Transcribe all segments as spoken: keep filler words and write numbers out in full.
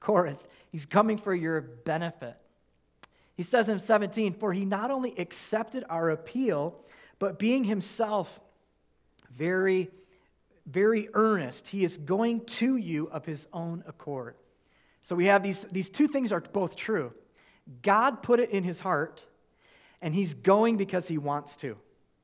Corinth. He's coming for your benefit. He says in seventeen, for he not only accepted our appeal, but being himself very, very earnest, he is going to you of his own accord. So we have these, these two things are both true. God put it in his heart, and he's going because he wants to.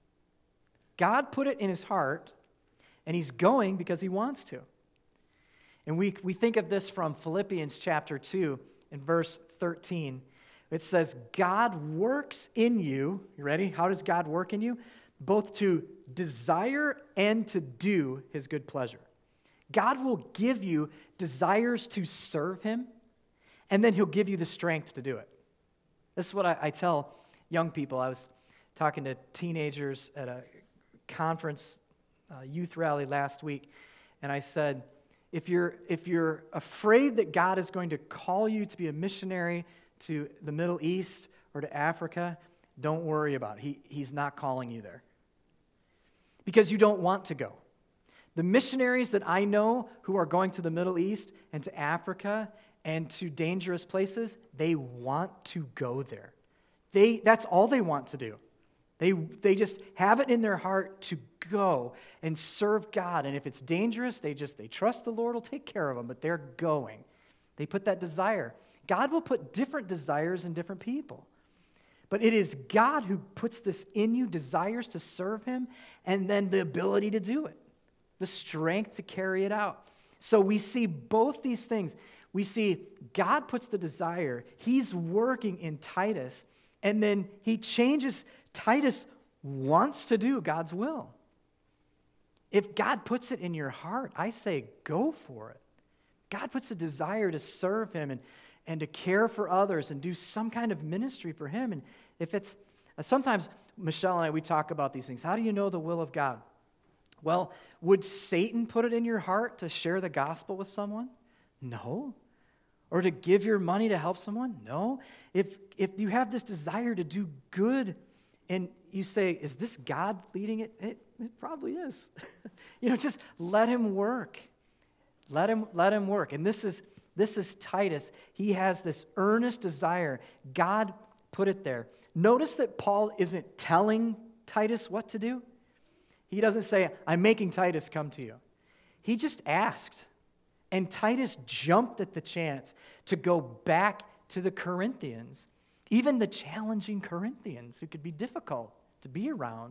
God put it in his heart, and he's going because he wants to. And we, we think of this from Philippians chapter two in verse thirteen. It says, God works in you. You ready? How does God work in you? Both to desire and to do his good pleasure. God will give you desires to serve him, and then he'll give you the strength to do it. This is what I, I tell young people. I was talking to teenagers at a conference, uh, youth rally last week, and I said, if you're, if you're afraid that God is going to call you to be a missionary to the Middle East or to Africa, don't worry about it. He, he's not calling you there. Because you don't want to go. The missionaries that I know who are going to the Middle East and to Africa and to dangerous places, they want to go there. They, that's all they want to do. They, they just have it in their heart to go and serve God. And if it's dangerous, they just, they trust the Lord will take care of them, but they're going. They put that desire. God will put different desires in different people. But it is God who puts this in you, desires to serve him, and then the ability to do it, the strength to carry it out. So we see both these things. We see God puts the desire. He's working in Titus, and then he changes. Titus wants to do God's will. If God puts it in your heart, I say go for it. God puts a desire to serve him and and to care for others and do some kind of ministry for him. And if it's, sometimes Michelle and I, we talk about these things. How do you know the will of God? Well, would Satan put it in your heart to share the gospel with someone? No. Or to give your money to help someone? No. If, if you have this desire to do good and you say, is this God leading it? It, it probably is. You know, just let him work. Let him, let him work. And this is, This is Titus. He has this earnest desire. God put it there. Notice that Paul isn't telling Titus what to do. He doesn't say, I'm making Titus come to you. He just asked. And Titus jumped at the chance to go back to the Corinthians, even the challenging Corinthians who could be difficult to be around.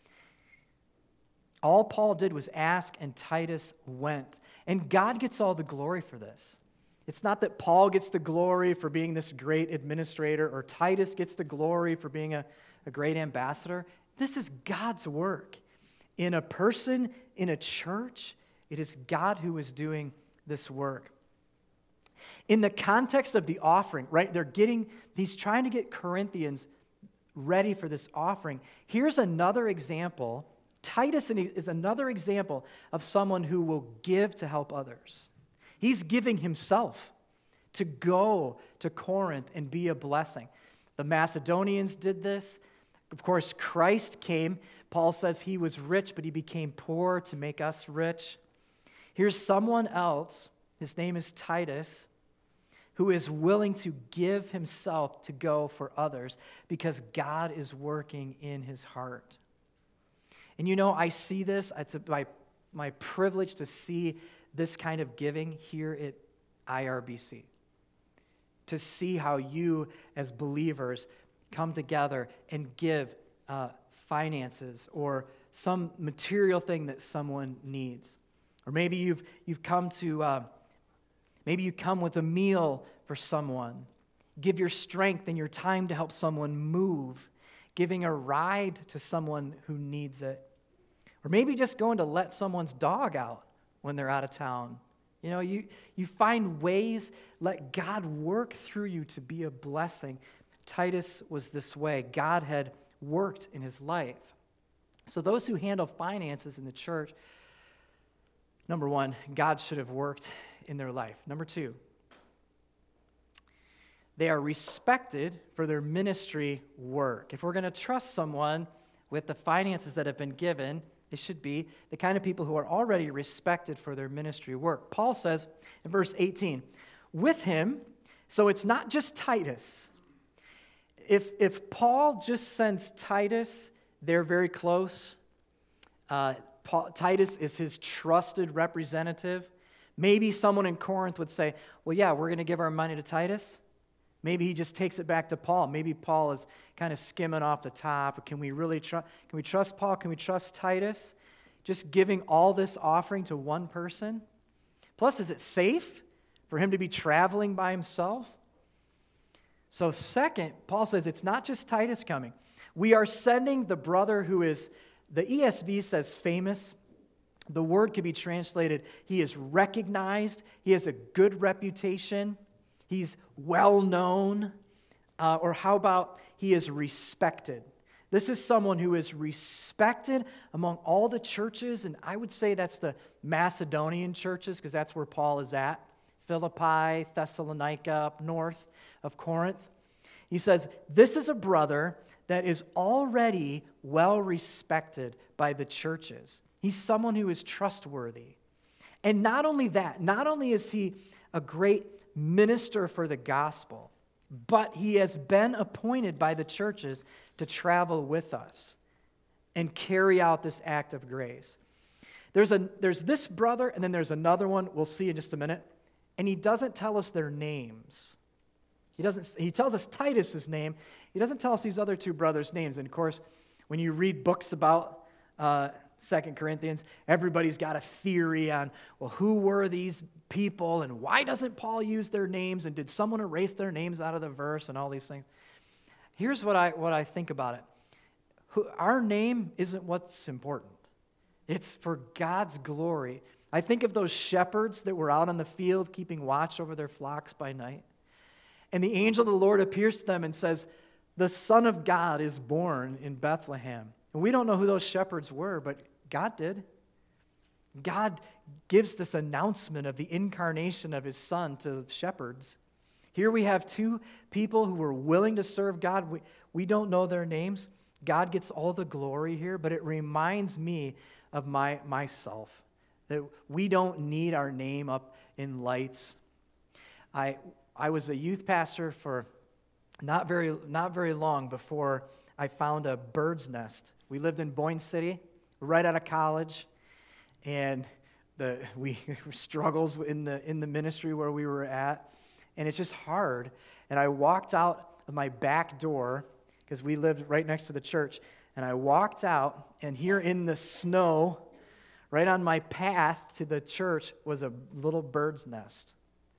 All Paul did was ask, and Titus went. And God gets all the glory for this. It's not that Paul gets the glory for being this great administrator or Titus gets the glory for being a, a great ambassador. This is God's work. In a person, in a church, it is God who is doing this work. In the context of the offering, right, they're getting, he's trying to get Corinthians ready for this offering. Here's another example. Titus is another example of someone who will give to help others. He's giving himself to go to Corinth and be a blessing. The Macedonians did this. Of course, Christ came. Paul says he was rich, but he became poor to make us rich. Here's someone else, his name is Titus, who is willing to give himself to go for others because God is working in his heart. And you know, I see this. It's a, my, my privilege to see this kind of giving here at I R B C. To see how you as believers come together and give uh, finances or some material thing that someone needs. Or maybe you've you've come to, uh, maybe you come with a meal for someone. Give your strength and your time to help someone move. Giving a ride to someone who needs it. Or maybe just going to let someone's dog out when they're out of town. You know, you, you find ways, let God work through you to be a blessing. Titus was this way. God had worked in his life. So those who handle finances in the church, number one, God should have worked in their life. Number two, they are respected for their ministry work. If we're going to trust someone with the finances that have been given, they should be the kind of people who are already respected for their ministry work. Paul says in verse eighteen, with him. So it's not just Titus. If, if Paul just sends Titus, they're very close. Uh, Paul, Titus is his trusted representative. Maybe someone in Corinth would say, well, yeah, we're going to give our money to Titus. Maybe he just takes it back to Paul. Maybe Paul is kind of skimming off the top. Can we really trust? Can we trust Paul? Can we trust Titus? Just giving all this offering to one person? Plus, is it safe for him to be traveling by himself? So second, Paul says it's not just Titus coming. We are sending the brother who is, the E S V says famous. The word could be translated, he is recognized, he has a good reputation, he's well known, uh, or how about he is respected? This is someone who is respected among all the churches, and I would say that's the Macedonian churches, because that's where Paul is at. Philippi, Thessalonica, up north of Corinth. He says, this is a brother that is already well respected by the churches. He's someone who is trustworthy. And not only that, not only is he a great minister for the gospel, but he has been appointed by the churches to travel with us and carry out this act of grace. There's a there's this brother, and then there's another one we'll see in just a minute, and he doesn't tell us their names. He doesn't. He tells us Titus's name. He doesn't tell us these other two brothers' names. And of course, when you read books about uh, Second Corinthians, everybody's got a theory on, well, who were these people, and why doesn't Paul use their names, and did someone erase their names out of the verse, and all these things. Here's what I what I think about it. Who, our name isn't what's important. It's for God's glory. I think of those shepherds that were out on the field keeping watch over their flocks by night. And the angel of the Lord appears to them and says, the Son of God is born in Bethlehem. And we don't know who those shepherds were, but God did. God gives this announcement of the incarnation of his Son to shepherds. Here we have two people who were willing to serve God. We, we don't know their names. God gets all the glory here, but it reminds me of my myself, that we don't need our name up in lights. I I was a youth pastor for not very not very long before I found a bird's nest. We lived in Boyne City, right out of college, and the we struggles in the in the ministry where we were at, and it's just hard. And I walked out of my back door because we lived right next to the church, and I walked out, and here in the snow, right on my path to the church, was a little bird's nest.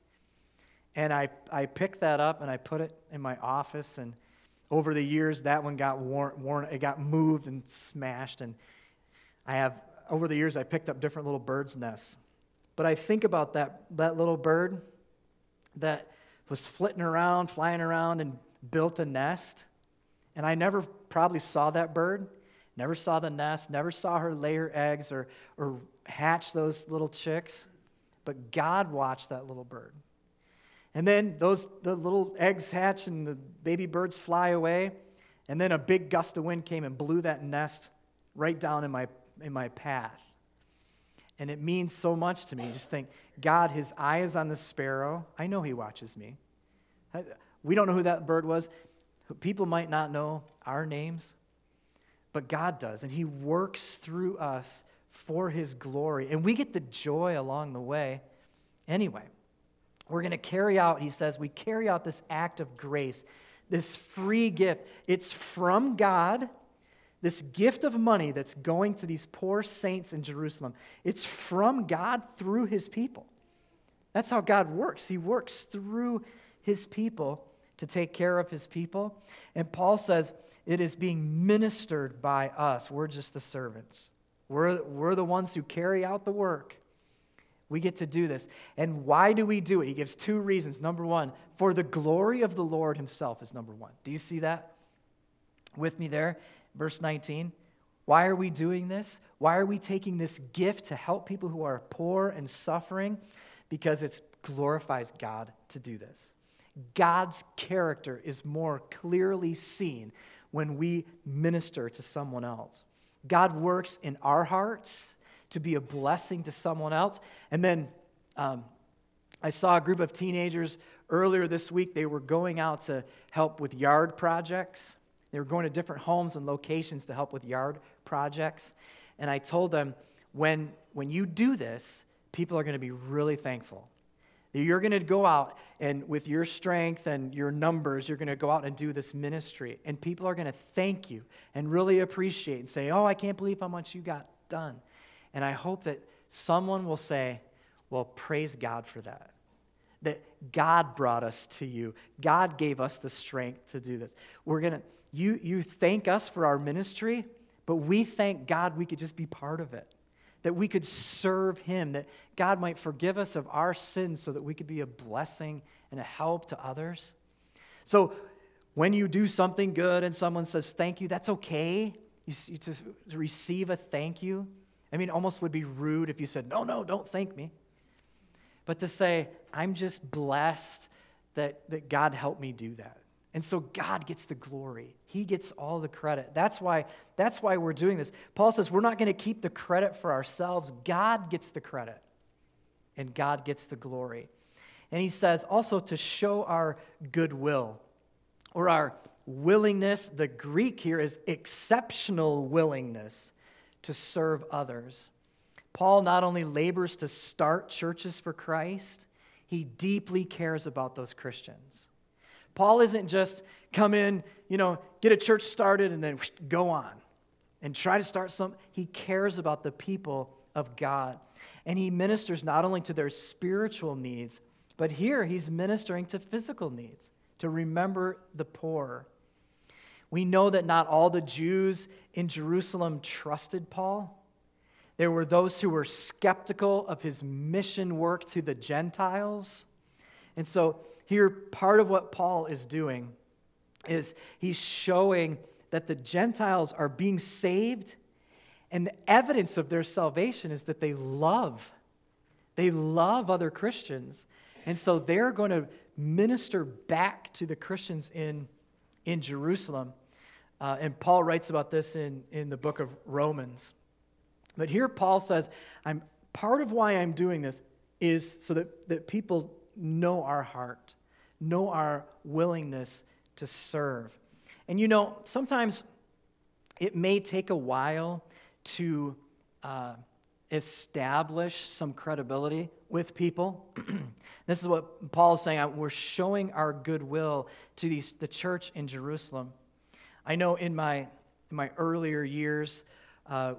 And I, I picked that up and I put it in my office, and over the years that one got worn, worn it got moved and smashed, and I have over the years I picked up different little birds' nests. But I think about that that little bird that was flitting around, flying around, and built a nest, and I never probably saw that bird, never saw the nest, never saw her lay her eggs or or hatch those little chicks, but God watched that little bird. And then those the little eggs hatch and the baby birds fly away, and then a big gust of wind came and blew that nest right down in my in my path. And it means so much to me. Just think, God, his eye is on the sparrow. I know he watches me. We don't know who that bird was. People might not know our names, but God does, and he works through us for his glory, and we get the joy along the way anyway. We're going to carry out, he says, we carry out this act of grace, this free gift. It's from God, this gift of money that's going to these poor saints in Jerusalem. It's from God through his people. That's how God works. He works through his people to take care of his people. And Paul says it is being ministered by us. We're just the servants. We're, we're the ones who carry out the work. We get to do this. And why do we do it? He gives two reasons. Number one, for the glory of the Lord himself is number one. Do you see that with me there? Verse nineteen. Why are we doing this? Why are we taking this gift to help people who are poor and suffering? Because it glorifies God to do this. God's character is more clearly seen when we minister to someone else. God works in our hearts to be a blessing to someone else. And then um, I saw a group of teenagers earlier this week. They were going out to help with yard projects. They were going to different homes and locations to help with yard projects. And I told them, when, when you do this, people are going to be really thankful. You're going to go out, and with your strength and your numbers, you're going to go out and do this ministry. And people are going to thank you and really appreciate and say, oh, I can't believe how much you got done. And I hope that someone will say, well, praise God for that. That God brought us to you. God gave us the strength to do this. We're going to, you, you thank us for our ministry, but we thank God we could just be part of it. That we could serve Him, that God might forgive us of our sins so that we could be a blessing and a help to others. So when you do something good and someone says thank you, that's okay. You see, to, to receive a thank you. I mean, it almost would be rude if you said, no, no, don't thank me. But to say, I'm just blessed that, that God helped me do that. And so God gets the glory. He gets all the credit. That's why, that's why we're doing this. Paul says we're not going to keep the credit for ourselves. God gets the credit, and God gets the glory. And he says also to show our goodwill, or our willingness. The Greek here is exceptional willingness to serve others. Paul not only labors to start churches for Christ, he deeply cares about those Christians. Paul isn't just come in, you know, get a church started and then whoosh, go on and try to start some. He cares about the people of God. And he ministers not only to their spiritual needs, but here he's ministering to physical needs, to remember the poor. We know that not all the Jews in Jerusalem trusted Paul. There were those who were skeptical of his mission work to the Gentiles. And so here, part of what Paul is doing is he's showing that the Gentiles are being saved, and the evidence of their salvation is that they love. They love other Christians. And so they're going to minister back to the Christians in, in Jerusalem. Uh, and Paul writes about this in, in the book of Romans. But here Paul says, I'm part of why I'm doing this is so that, that people know our heart, know our willingness to serve. And you know, sometimes it may take a while to uh, establish some credibility with people. This is what Paul is saying. We're showing our goodwill to these, the church in Jerusalem. I know in my in my earlier years, uh,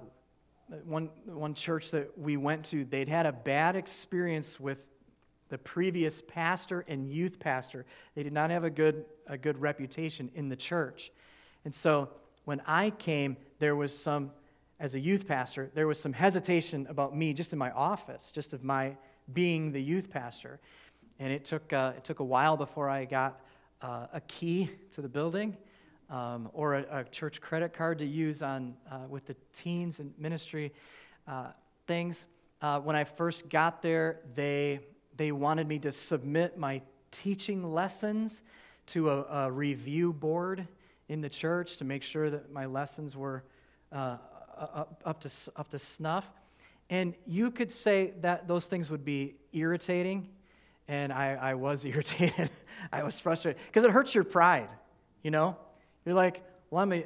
one one church that we went to, they'd had a bad experience with the previous pastor and youth pastor. They did not have a good a good reputation in the church. And so when I came, there was some, as a youth pastor, there was some hesitation about me just in my office, just of my being the youth pastor. And it took uh, it took a while before I got uh, a key to the building um, or a, a church credit card to use on uh, with the teens and ministry uh, things. Uh, when I first got there, they They wanted me to submit my teaching lessons to a, a review board in the church to make sure that my lessons were uh, up, up to up to snuff. And you could say that those things would be irritating, and I, I was irritated. I was frustrated because it hurts your pride. You know, you're like, well, I'm a,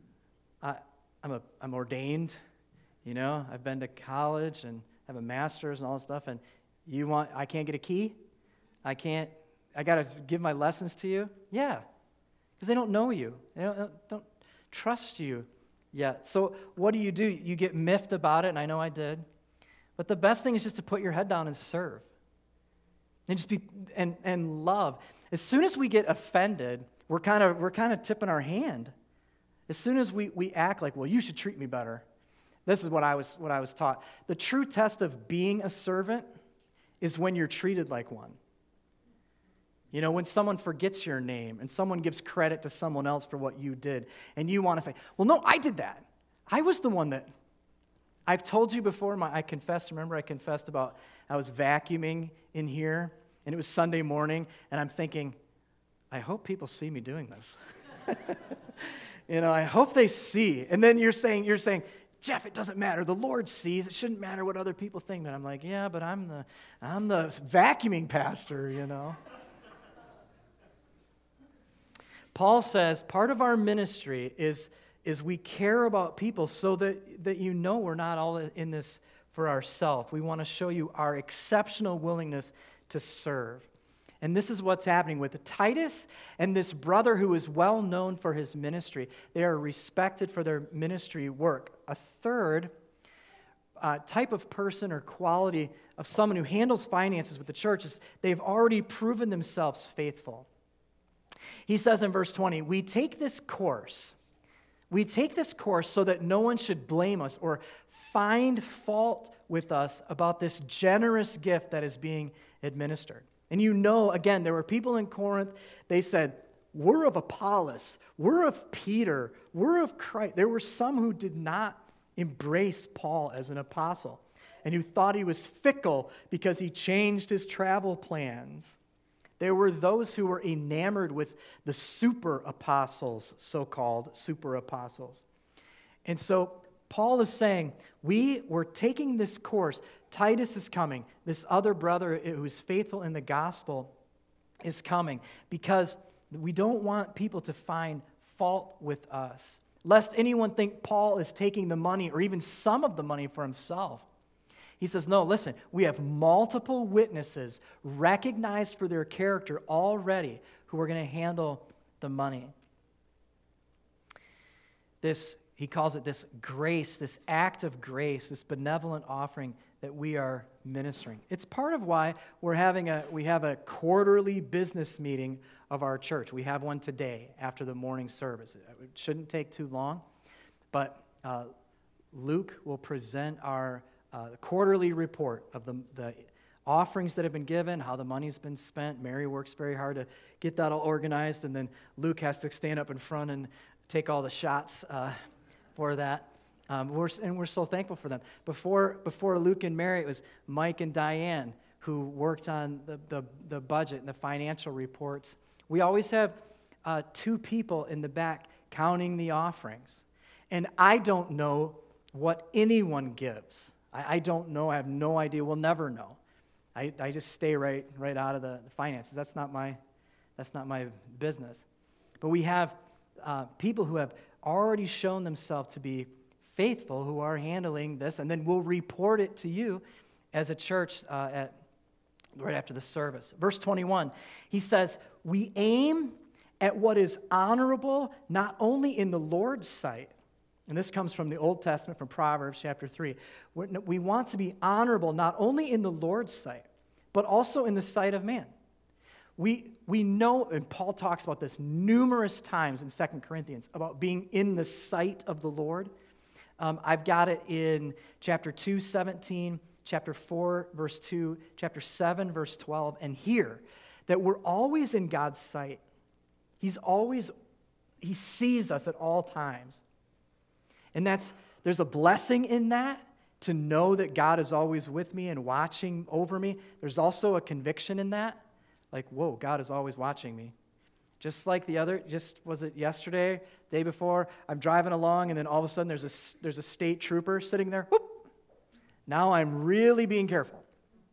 I, I'm a, I'm ordained. You know, I've been to college and have a master's and all this stuff, and You want, I can't get a key? I can't, I got to give my lessons to you? Yeah, because they don't know you. They don't, don't trust you yet. So what do you do? You get miffed about it, and I know I did. But the best thing is just to put your head down and serve. And just be, and, and love. As soon as we get offended, we're kind of, we're kind of tipping our hand. As soon as we, we act like, well, you should treat me better. This is what I was, what I was taught. The true test of being a servant is when you're treated like one. You know, when someone forgets your name and someone gives credit to someone else for what you did, and you want to say, well, no, I did that. I was the one that, I've told you before, my, I confessed, remember I confessed about, I was vacuuming in here, and it was Sunday morning, and I'm thinking, I hope people see me doing this. You know, I hope they see. And then you're saying, you're saying, Jeff, it doesn't matter. The Lord sees. It shouldn't matter what other people think. And I'm like, yeah, but I'm the, I'm the vacuuming pastor, you know. Paul says part of our ministry is, is we care about people so that, that you know we're not all in this for ourselves. We want to show you our exceptional willingness to serve. And this is what's happening with Titus and this brother who is well known for his ministry. They are respected for their ministry work. A third uh, type of person or quality of someone who handles finances with the church is they've already proven themselves faithful. He says in verse twenty, we take this course. We take this course so that no one should blame us or find fault with us about this generous gift that is being administered. And you know, again, there were people in Corinth, they said, we're of Apollos, we're of Peter, we're of Christ. There were some who did not embrace Paul as an apostle and who thought he was fickle because he changed his travel plans. There were those who were enamored with the super apostles, so-called super apostles. And so Paul is saying, we were taking this course. Titus is coming. This other brother who is faithful in the gospel is coming because we don't want people to find fault with us, lest anyone think Paul is taking the money or even some of the money for himself. He says, no, listen, we have multiple witnesses recognized for their character already who are going to handle the money. This, he calls it this grace, this act of grace, this benevolent offering that we are ministering. It's part of why we're having a, we have a quarterly business meeting of our church. We have one today after the morning service. It shouldn't take too long, but uh, Luke will present our uh, quarterly report of the, the offerings that have been given, how the money's been spent. Mary works very hard to get that all organized, and then Luke has to stand up in front and take all the shots uh, for that. Um, we're, and we're so thankful for them. Before before Luke and Mary, it was Mike and Diane who worked on the, the, the budget and the financial reports. We always have uh, two people in the back counting the offerings. And I don't know what anyone gives. I, I don't know. I have no idea. We'll never know. I, I just stay right right out of the, the finances. That's not my that's not my business. But we have uh, people who have already shown themselves to be faithful, who are handling this, and then we'll report it to you as a church uh, at right after the service. Verse twenty-one, he says, we aim at what is honorable not only in the Lord's sight, and this comes from the Old Testament, from Proverbs chapter three. We want to be honorable not only in the Lord's sight, but also in the sight of man. We, we know, and Paul talks about this numerous times in Second Corinthians, about being in the sight of the Lord. Um, I've got it in chapter two, seventeen, chapter four, verse two, chapter seven, verse twelve, and here, that we're always in God's sight. He's always, he sees us at all times. And that's, there's a blessing in that, to know that God is always with me and watching over me. There's also a conviction in that, like, whoa, God is always watching me. Just like the other, just was it yesterday, day before, I'm driving along and then all of a sudden there's a, there's a state trooper sitting there. Whoop. Now I'm really being careful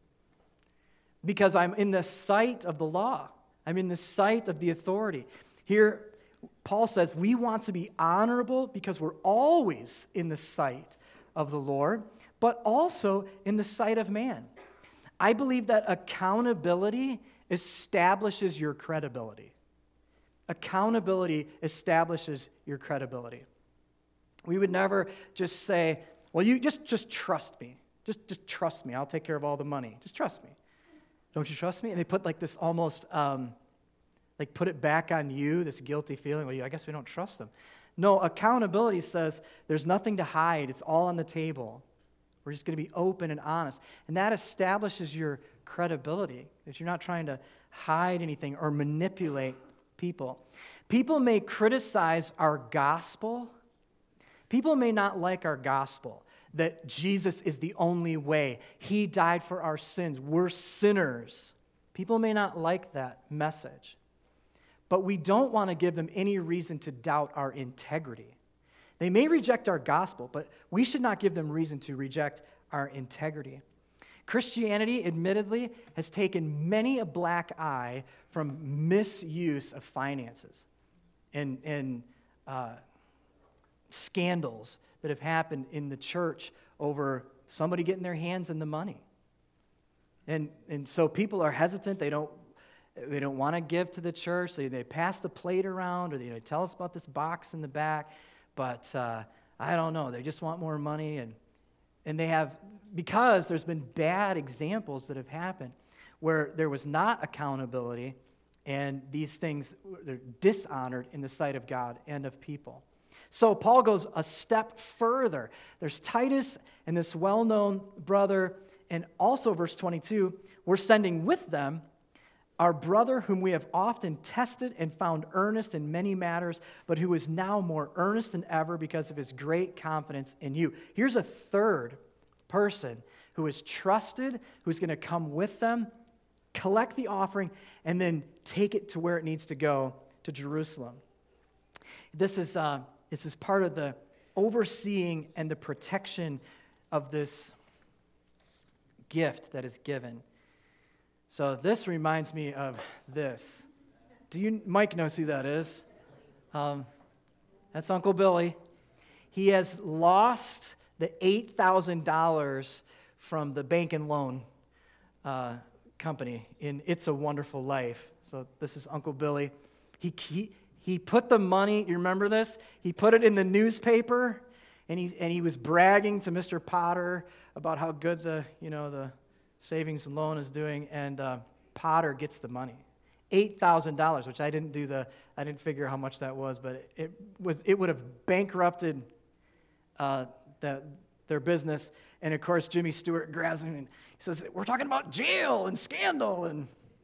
because I'm in the sight of the law. I'm in the sight of the authority. Here, Paul says we want to be honorable because we're always in the sight of the Lord, but also in the sight of man. I believe that accountability establishes your credibility. Accountability establishes your credibility. We would never just say, well, you just, just trust me. Just, just trust me. I'll take care of all the money. Just trust me. Don't you trust me? And they put like this almost, um, like put it back on you, this guilty feeling. Well, I guess we don't trust them. No, accountability says there's nothing to hide. It's all on the table. We're just going to be open and honest. And that establishes your credibility, that you're not trying to hide anything or manipulate people. People may criticize our gospel. People may not like our gospel, that Jesus is the only way. He died for our sins. We're sinners. People may not like that message. But we don't want to give them any reason to doubt our integrity. They may reject our gospel, but we should not give them reason to reject our integrity. Christianity, admittedly, has taken many a black eye from misuse of finances and, and uh, scandals that have happened in the church over somebody getting their hands in the money. And, and so people are hesitant. They don't They don't want to give to the church. They, they pass the plate around, or they, they tell us about this box in the back. But uh, I don't know. They just want more money. And, and they have, because there's been bad examples that have happened where there was not accountability, and these things, they're dishonored in the sight of God and of people. So Paul goes a step further. There's Titus and this well-known brother, and also verse twenty-two, we're sending with them our brother whom we have often tested and found earnest in many matters, but who is now more earnest than ever because of his great confidence in you. Here's a third person who is trusted, who's going to come with them, collect the offering, and then take it to where it needs to go, to Jerusalem. This is, uh, this is part of the overseeing and the protection of this gift that is given. So this reminds me of this. Do you, Mike knows who that is? Um, that's Uncle Billy. He has lost the eight thousand dollars from the bank and loan uh, company in It's a Wonderful Life. So this is Uncle Billy. He, he, he put the money, you remember this? He put it in the newspaper, and he, and he was bragging to Mister Potter about how good the, you know, the savings and loan is doing, and uh, Potter gets the money, eight thousand dollars, which I didn't do the, I didn't figure how much that was, but it was, it would have bankrupted uh, the, their business. And of course, Jimmy Stewart grabs him and he says, "We're talking about jail and scandal," and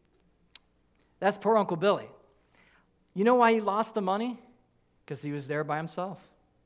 that's poor Uncle Billy. You know why he lost the money? Because he was there by himself.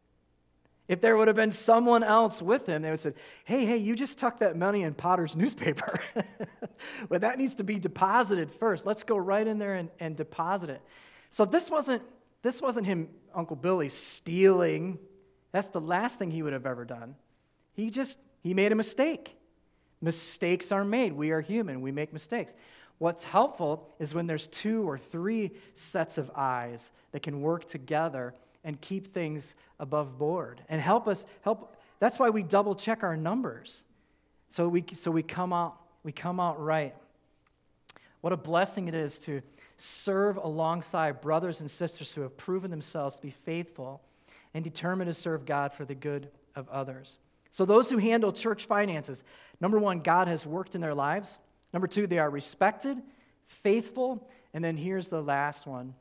If there would have been someone else with him, they would have said, hey, hey, you just tucked that money in Potter's newspaper. But that needs to be deposited first. Let's go right in there and, and deposit it. So this wasn't, this wasn't him, Uncle Billy, stealing. That's the last thing he would have ever done. He just, he made a mistake. Mistakes are made. We are human. We make mistakes. What's helpful is when there's two or three sets of eyes that can work together and keep things above board and help us help. That's why we double check our numbers, so we so we come out we come out right. What a blessing it is to serve alongside brothers and sisters who have proven themselves to be faithful and determined to serve God for the good of others. So those who handle church finances, number one, God has worked in their lives. Number two, they are respected, faithful, and then here's the last one.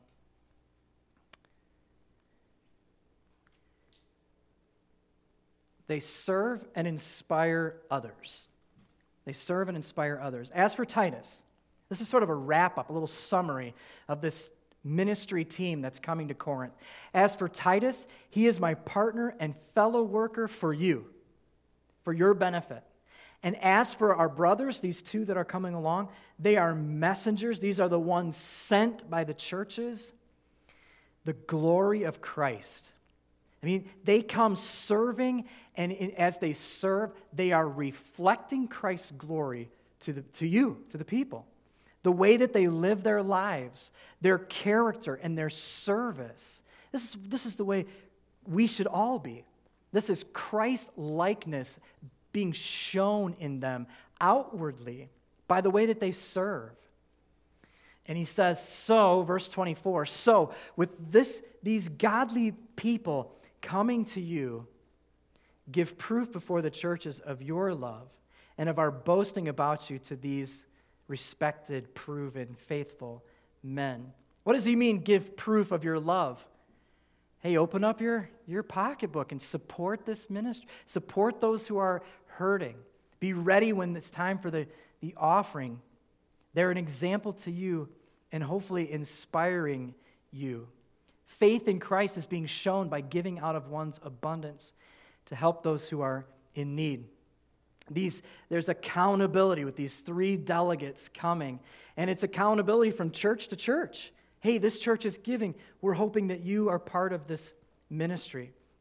They serve and inspire others. They serve and inspire others. As for Titus, this is sort of a wrap-up, a little summary of this ministry team that's coming to Corinth. As for Titus, he is my partner and fellow worker for you, for your benefit. And as for our brothers, these two that are coming along, they are messengers. These are the ones sent by the churches. The glory of Christ. I mean, they come serving, and as they serve, they are reflecting Christ's glory to the, to you, to the people. The way that they live their lives, their character, and their service. This is, this is the way we should all be. This is Christ-likeness being shown in them outwardly by the way that they serve. And he says, so, verse twenty-four, so with this, these godly people coming to you, give proof before the churches of your love and of our boasting about you to these respected, proven, faithful men. What does he mean, give proof of your love? Hey, open up your, your pocketbook and support this ministry. Support those who are hurting. Be ready when it's time for the, the offering. They're an example to you and hopefully inspiring you. Faith in Christ is being shown by giving out of one's abundance to help those who are in need. These, there's accountability with these three delegates coming, and it's accountability from church to church. Hey, this church is giving. We're hoping that you are part of this ministry.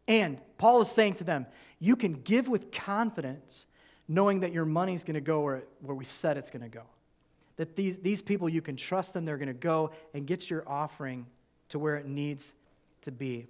And Paul is saying to them, you can give with confidence, knowing that your money's going to go where, where we said it's going to go. That these, these people, you can trust them, they're going to go and get your offering to where it needs to be.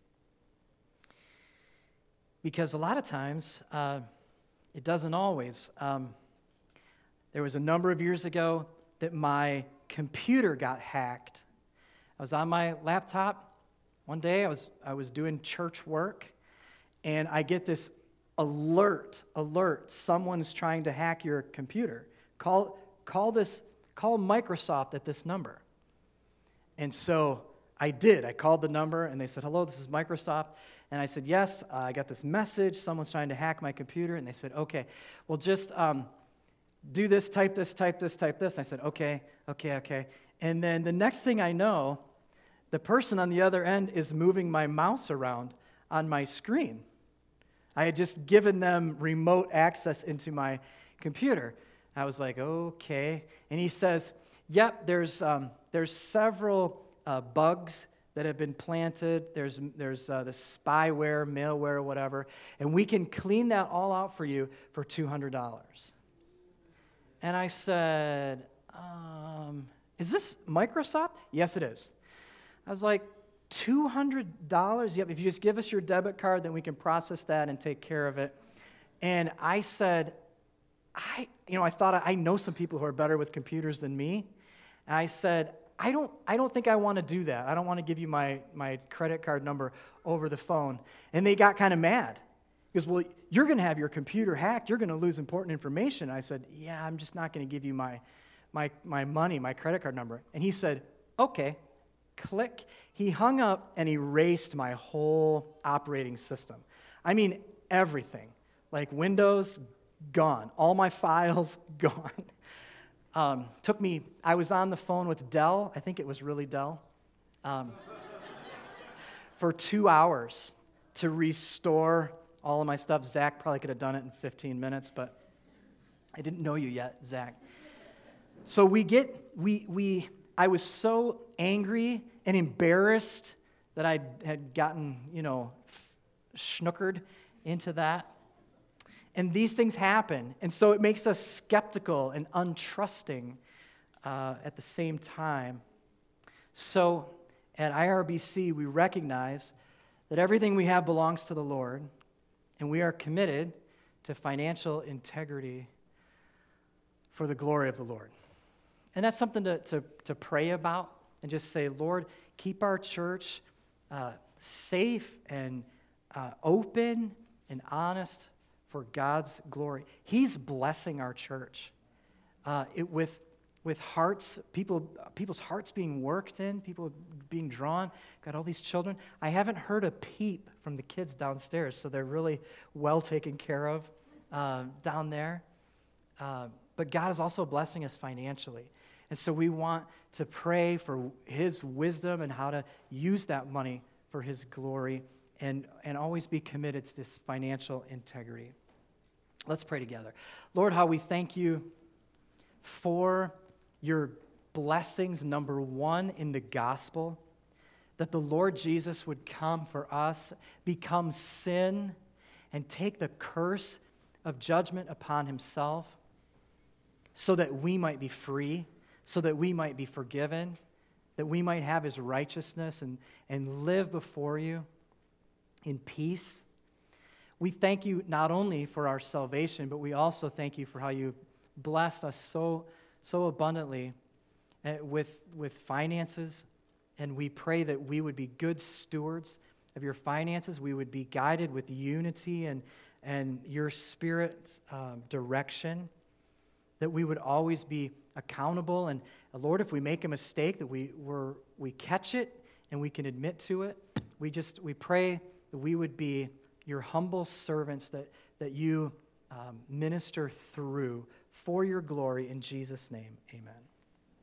Because a lot of times, uh, it doesn't always. Um, there was a number of years ago that my computer got hacked. I was on my laptop. One day I was I was doing church work, and I get this alert, alert, someone's trying to hack your computer. Call call this call Microsoft at this number. And so I did. I called the number, and they said, hello, this is Microsoft. And I said, yes, uh, I got this message. Someone's trying to hack my computer. And they said, okay, well, just um, do this, type this, type this, type this. And I said, okay, okay, okay. And then the next thing I know, the person on the other end is moving my mouse around on my screen. I had just given them remote access into my computer. I was like, okay. And he says, yep, there's um, there's several uh, bugs that have been planted. There's there's uh, the spyware, malware, whatever, and we can clean that all out for you for two hundred dollars. And I said, um, is this Microsoft? Yes, it is. I was like, two hundred dollars? Yep, if you just give us your debit card, then we can process that and take care of it. And I said, I, you know, I thought I know some people who are better with computers than me. And I said, I don't, I don't think I want to do that. I don't want to give you my, my credit card number over the phone. And they got kind of mad. He goes, well, you're going to have your computer hacked. You're going to lose important information. I said, yeah, I'm just not going to give you my, my, my money, my credit card number. And he said, okay. Click. He hung up and erased my whole operating system. I mean, everything. Like Windows, gone. All my files, gone. Um, took me, I was on the phone with Dell. I think it was really Dell. Um, for two hours to restore all of my stuff. Zach probably could have done it in fifteen minutes, but I didn't know you yet, Zach. So we get, we, we, I was so angry and embarrassed that I had gotten, you know, schnookered into that. And these things happen. And so it makes us skeptical and untrusting uh, at the same time. So at I R B C, we recognize that everything we have belongs to the Lord, and we are committed to financial integrity for the glory of the Lord. And that's something to, to, to pray about and just say, Lord, keep our church uh, safe and uh, open and honest for God's glory. He's blessing our church uh, it, with, with hearts, people, people's hearts being worked in, people being drawn. Got all these children. I haven't heard a peep from the kids downstairs, so they're really well taken care of uh, down there. Uh, but God is also blessing us financially. And so we want to pray for His wisdom and how to use that money for His glory and, and always be committed to this financial integrity. Let's pray together. Lord, how we thank you for your blessings, number one, in the gospel, that the Lord Jesus would come for us, become sin, and take the curse of judgment upon Himself so that we might be free, so that we might be forgiven, that we might have His righteousness and, and live before you in peace. We thank you not only for our salvation, but we also thank you for how you blessed us so, so abundantly with, with finances. And we pray that we would be good stewards of your finances. We would be guided with unity and, and your Spirit's um, direction, that we would always be accountable. And uh, Lord, if we make a mistake, that we we're, we catch it and we can admit to it. We just, we pray that we would be your humble servants that, that you um, minister through for your glory. In Jesus' name, amen.